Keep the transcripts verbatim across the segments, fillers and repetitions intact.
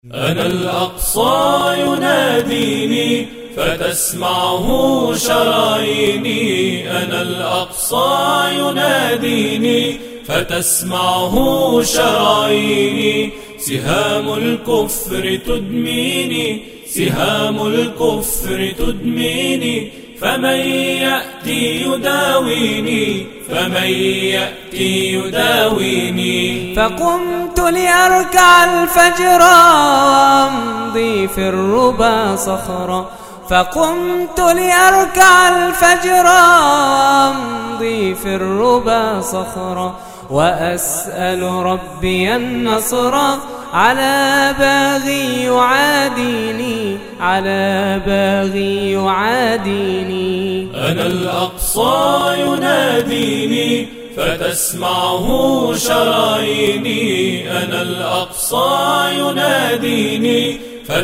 أنا الأقصى يناديني فتسمعه شراييني. أنا الأقصى يناديني فتسمعه شراييني. سهام الكفر تدميني، سهام الكفر تدميني. فمن يأتي يداويني، فمن يأتي يداويني. فقمت لأركع الفجر وأمضي في الربا صخرا. فقمت لأركع الفجر وأمضي في الربا صخرا. وأسأل ربي النصر على باغي يعاديني، على باغي يعاديني. أنا الأقصى يناديني فتسمعه شراييني. أنا الأقصى يناديني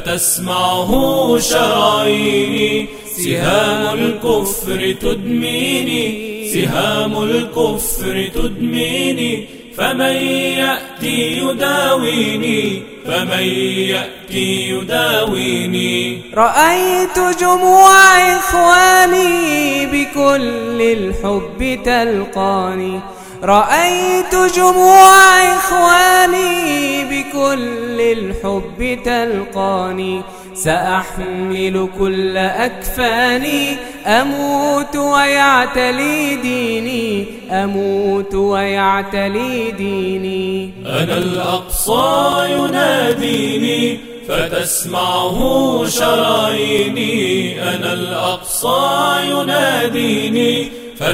فتسمعه شراييني. سهام الكفر تدميني، سهام الكفر تدميني. فمن يأتي يداويني، فمن يأتي يداويني. رأيت جموع إخواني بكل الحب تلقاني. رأيت جموع إخواني بكل الحب تلقاني. سأحمل كل أكفاني، أموت ويعتلي ديني، أموت ويعتلي ديني. أنا الأقصى يناديني فتسمعه شراييني. أنا الأقصى يناديني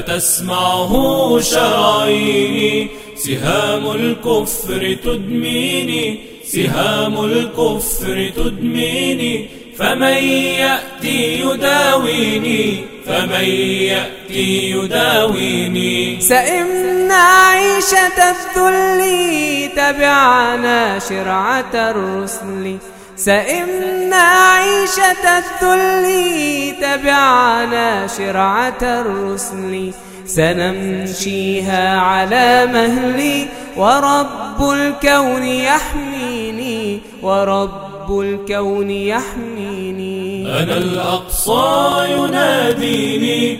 فتسمعه شراييني. سهام الكفر تدميني، سهام الكفر تدميني. فمن يأتي يداويني، فمن يأتي يداويني. سئمنا عيشة الذل تبعنا شرعة الرسل. سئمنا عيشة الذل تبعنا شرعة الرسل. سنمشيها على مهلي ورب الكون يحميني، ورب الكون يحميني. أنا الأقصى يناديني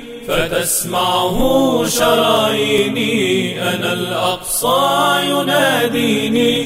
فتسمعه شراييني. أنا الأقصى يناديني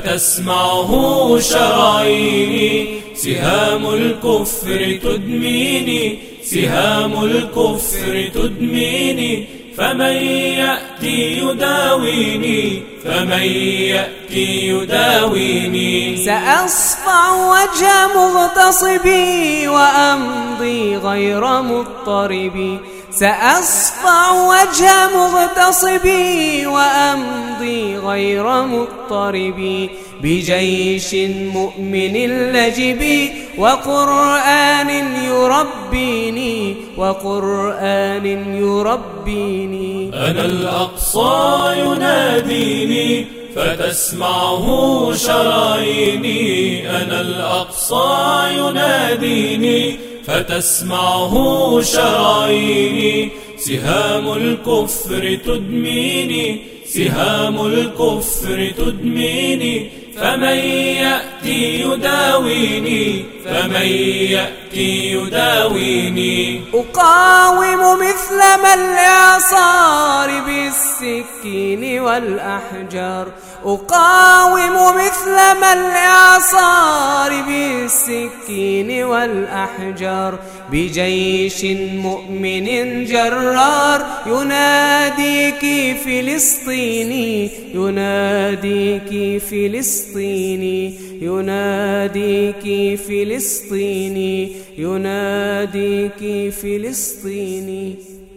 فتسمعه شراييني. سهام الكفر تدميني، سهام الكفر تدميني. فمن يأتي يداويني، فمن يأتي يداويني. سأصفع وجه مغتصبي وأمضي غير مضطربي. سأصفع وجه مغتصبي وأمضي غير مضطربي. بجيش مؤمن لجبي وقرآن يربيني، وقرآن يربيني. أنا الأقصى يناديني فتسمعه شراييني. أنا الأقصى يناديني فتسمعه شراييني. سهام الكفر تدميني، سهام الكفر تدميني. فمن يأتي يداويني، فمن يأتي يداويني. أقاوم مثل ما الإعصار بالسكين والأحجار. أقاوم مثل ما الإعصار بالسكين والأحجار. بجيش مؤمن جرار يناديك فلسطيني، يناديك فلسطيني، يناديك فلسطيني، يناديك فلسطيني.